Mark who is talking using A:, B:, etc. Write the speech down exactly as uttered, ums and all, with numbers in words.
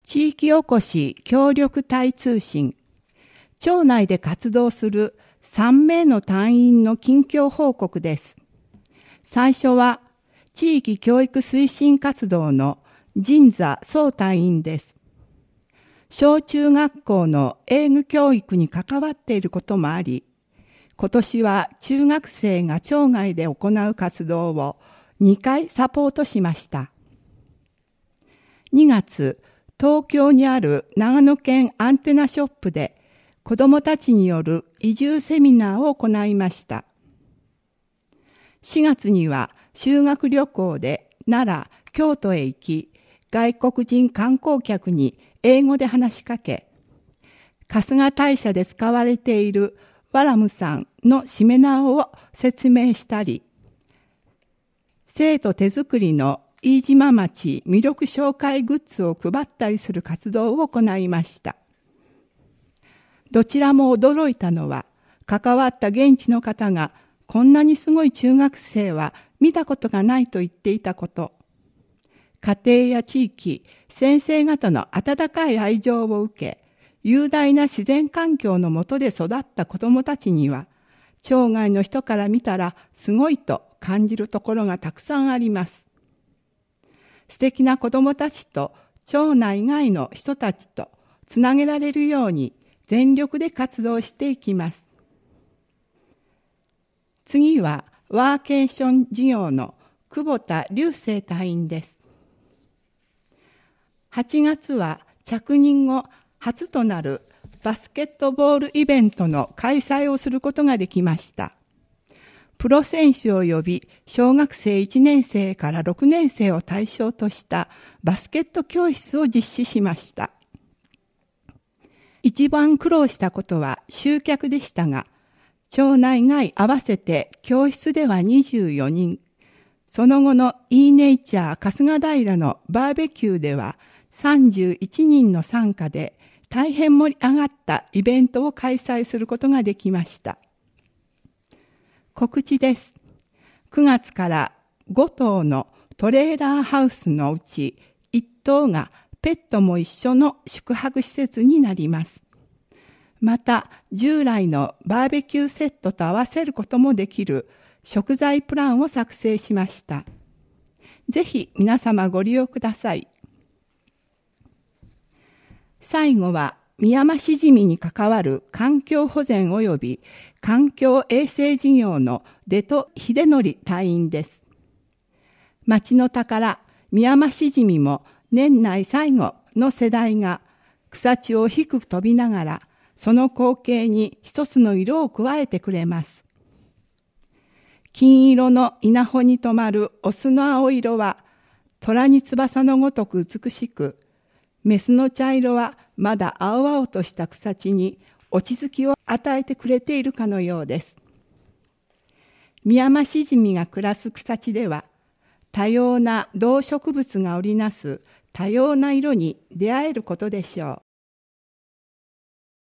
A: 地域おこし協力隊通信。町内で活動するさんめいの隊員の近況報告です。最初は地域教育推進活動の神座総隊員です。小中学校の英語教育に関わっていることもあり、今年は中学生が町外で行う活動をにかいサポートしました。にがつ、東京にある長野県アンテナショップで子どもたちによる移住セミナーを行いました。しがつには修学旅行で奈良、京都へ行き、外国人観光客に英語で話しかけ、春日大社で使われているワラムさんのしめ縄を説明したり、生徒手作りの飯島町魅力紹介グッズを配ったりする活動を行いました。どちらも驚いたのは、関わった現地の方がこんなにすごい中学生は見たことがないと言っていたこと。家庭や地域、先生方の温かい愛情を受け、雄大な自然環境の下で育った子どもたちには、町外の人から見たらすごいと感じるところがたくさんあります。素敵な子どもたちと町内外の人たちとつなげられるように全力で活動していきます。次はワーケーション事業の久保田隆生隊員です。はちがつは着任後初となるバスケットボールイベントの開催をすることができました。プロ選手を呼び、小学生いちねんせいからろくねんせいを対象としたバスケット教室を実施しました。一番苦労したことは集客でしたが、町内外合わせて教室ではにじゅうよにん、その後の e ネイチャー春日平のバーベキューではさんじゅういちにんの参加で大変盛り上がったイベントを開催することができました。告知です。くがつからごとうのトレーラーハウスのうちいっとうがペットも一緒の宿泊施設になります。また、従来のバーベキューセットと合わせることもできる食材プランを作成しました。ぜひ皆様ご利用ください。最後は、みやましじみに関わる環境保全及び環境衛生事業の出戸秀則隊員です。町の宝、みやましじみも年内最後の世代が草地を低く飛びながら、その光景に一つの色を加えてくれます。金色の稲穂に止まるオスの青色は、虎に翼のごとく美しく、メスの茶色はまだ青々とした草地に落ち着きを与えてくれているかのようです。みやましじみが暮らす草地では、多様な動植物が織りなす多様な色に出会えることでしょう。